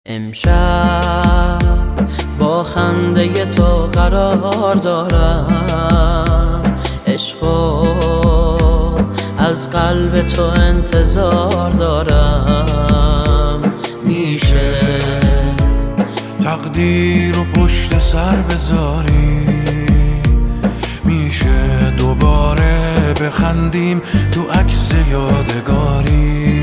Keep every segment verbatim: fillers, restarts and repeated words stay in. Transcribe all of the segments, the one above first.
امشب با خنده تو قرار دارم، عشقو از قلب تو انتظار دارم. میشه تقدیر رو پشت سر بذاری، میشه دوباره بخندیم تو عکس یادگاری.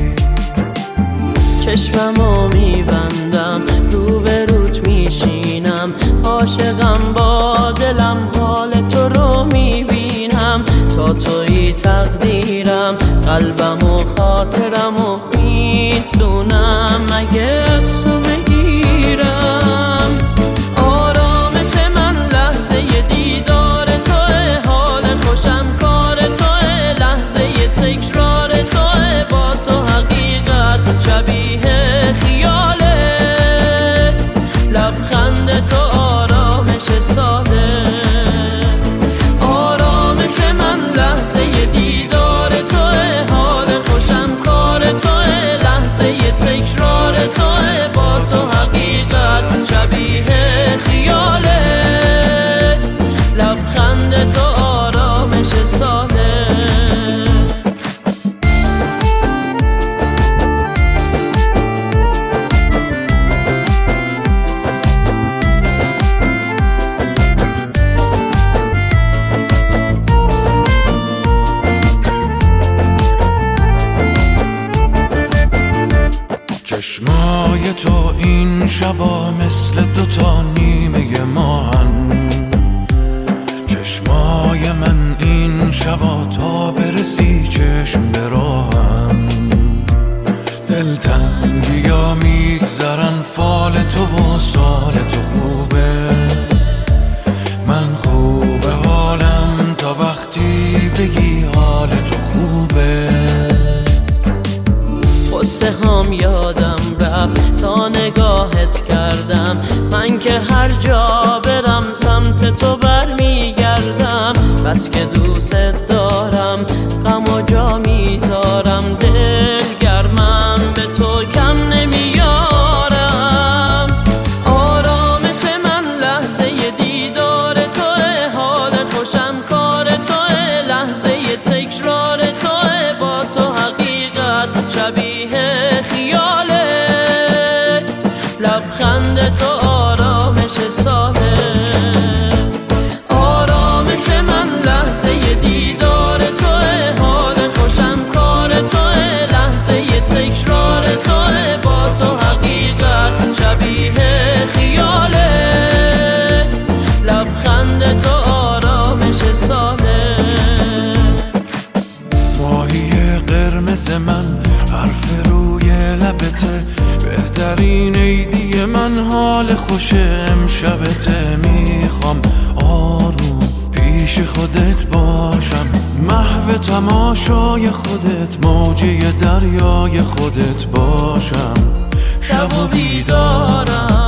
چشممو میبندم رو به روت میشینم، عاشقم با دلم حال تو رو میبینم. تا توی تقدیرم قلبم و خاطرم و میتونم مگه تو بگیرم. آرامش من لحظه دیدار توه، حال خوشم کار توه، لحظه تکرار توه. با تو حقیقت شبیه خیاله، لبخند تو آرامش ساده. آرامش من لحظه دیدار توه، حال خوشم کار توه، لحظه تکرار توه. با تو حقیقت شبیه خیاله، لبخند تو آرامش ساده. چشمای تو این شبا مثل دوتا نیمه ماهن، چشمای من این شبا تا برسی چشم براهن. دلتنگی ها میگذرن فال تو و سال تو خوبه، من خوبه حالم تا وقتی بگی حال تو خوبه. قصه هام یادم رفت تا نگاهت کردم، من که هر جا برم سمت تو برمیگردم. بس که دوست دارم غم و جا میذارم، دل گرمم به تو کم نمیارم. آرامش من لحظه دیدار توه، حال خوشم کار توه، لحظه تکرار توه. با تو حقیقت شبیه خیاله، لبخند تو آرامش ساده. آرامش من لحظه دیدار توه، حال خوشم کار توه، لحظه تکرار توه. با تو حقیقت شبیه خیاله، لبخند تو آرامش ساده. ماهی قرمز من حرف روی لبته، بهترین عیدی من حال خوش امشبته. میخوام آروم پیش خودت باشم، محو تماشای خودت، موجه دریای خودت باشم. شب و بیدارم